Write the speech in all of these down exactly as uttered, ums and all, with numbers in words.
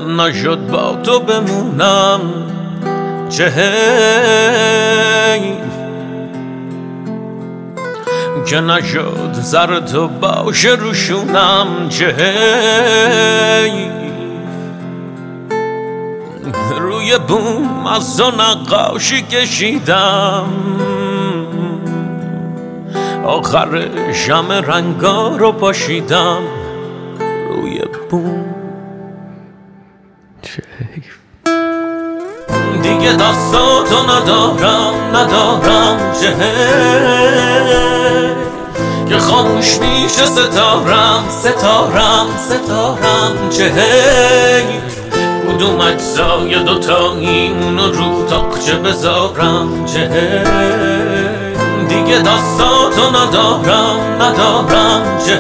من نشد با تو بمونم چه حیف که نشد زر تو باشه روشونم چه حیف روی بوم از دو نقاشی کشیدم آخرش همه رنگا رو پاشیدم روی بوم چه حیف دیگه دستاتو ندارم ندارم چه حیف که خاموش میشه ستارم ستارم ستارم چه حیف کدوم اجزای دوتایی اونو رو تاقچه بذارم چه حیف دیگه دستاتو ندارم ندارم چه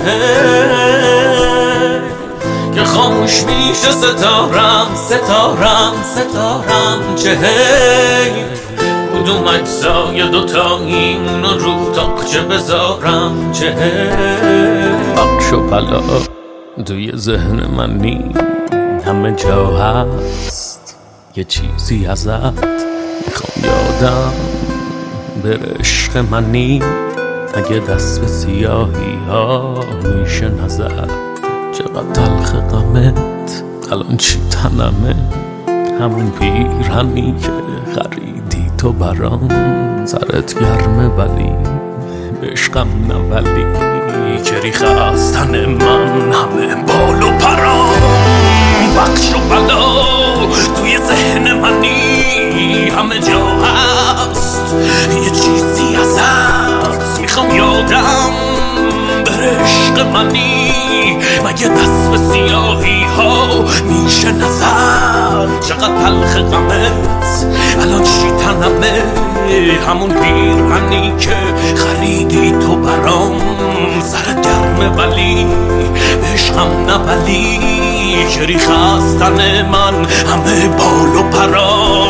حیف که خاموش میشه ستارم ستارم ستارم چه حیف کدوم اجزای دوتایی اونو رو تاقچه بذارم چه حیف بخش و پلا توی ذهن من نی همه جا هست یه چیزی ازت میخوام یادم بره عشق منی اگه دست به سیاهی ها میشه نظر چقدر تلخ غمت الان چی تنمه همون پیرهنی که خریدی تو برام سرت گرمه ولی عشقم نه ولی که ریخ از تن من همه بال و پرام بخش و بلا توی ذهن منی همه جا هست یه چیزی ازت میخوام یادم بره عشق منی مگه دست به سیاهی ها میشه نظر چقدر تلخ غمت الان چی تنمه همون پیرهنی که خریدی تو برام سرت گرمه ولی عشقم نه ولی که ریخ از تن من همه بال و پرا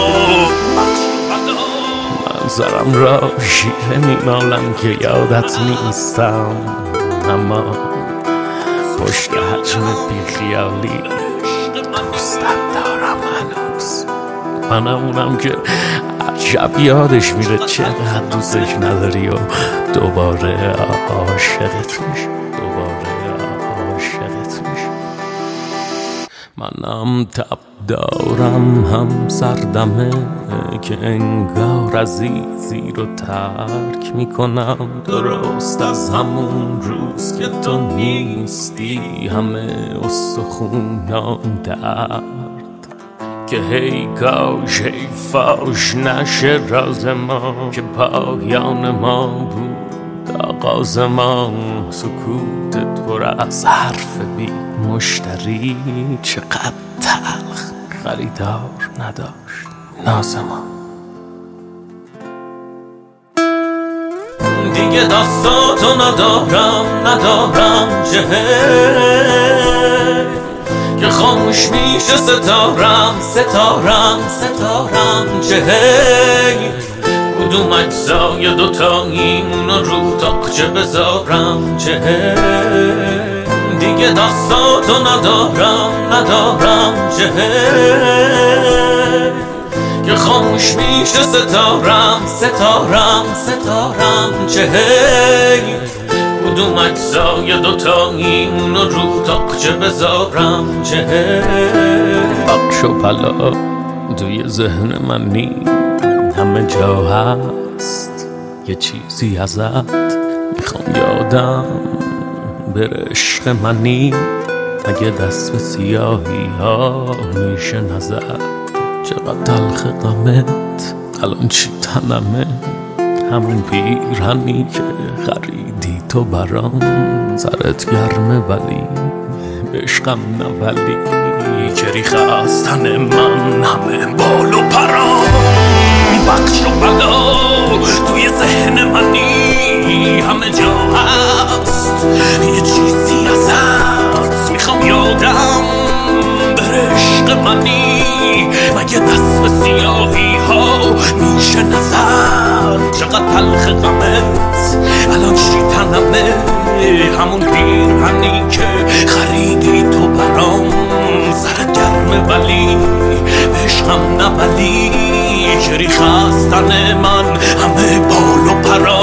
منظرم را شیره میمالم که یادت نیستم اما پشت حجم بیخیالی دوستت دارم هنوز منم اونم که عجب یادش میره چقدر دوستش نداری و دوباره عاشقت میشه دوباره عاشقت میشه منم تب دارم هم سردمه که انگار عزیزی رو ترک میکنم درست از همون روز که تو نیستی همه استخونام درد که هی کاش هی فاش نشه راز ما که پایان ما بود آغاز ما سکوتت پر از حرف بی مشتری چقدر تلخ خریدار نداشت ناز ما دیگه دستاتو ندارم ندارم چه حیف که خاموش میشه ستارم ستارم ستارم چه حیف کدوم اجزای دوتایی اونو رو تاقچه بذارم چه حیف دیگه دستاتو ندارم ندارم چه حیف که خاموش میشه ستارم ستارم ستارم چه حیف کدوم اجزای دوتایی اونو رو تاقچه بذارم چه حیف بخش و پلا توی ذهن من نی همه جا هست یه چیزی ازت میخوام یادم بره عشق منی اگه دست به سیاهی ها میشه نظر چقدر تلخ غمت الان چی تنمه همون پیرهنی که خریدی تو برام سرت گرمه ولی عشقم نه ولی که ریخ از تن من همه بال و پرام بخش و بلا توی ذهن منی همه جا هست یه چیزی ازت میخوام یادم بره عشق منی مگه دست به سیاهی ها میشه نظر چقدر تلخ غمت الان چی تنمه همون پیرهنی که خریدی تو برام سرت گرم همه ولی عشقم نبلی که ریخ از تن من همه بال و پرا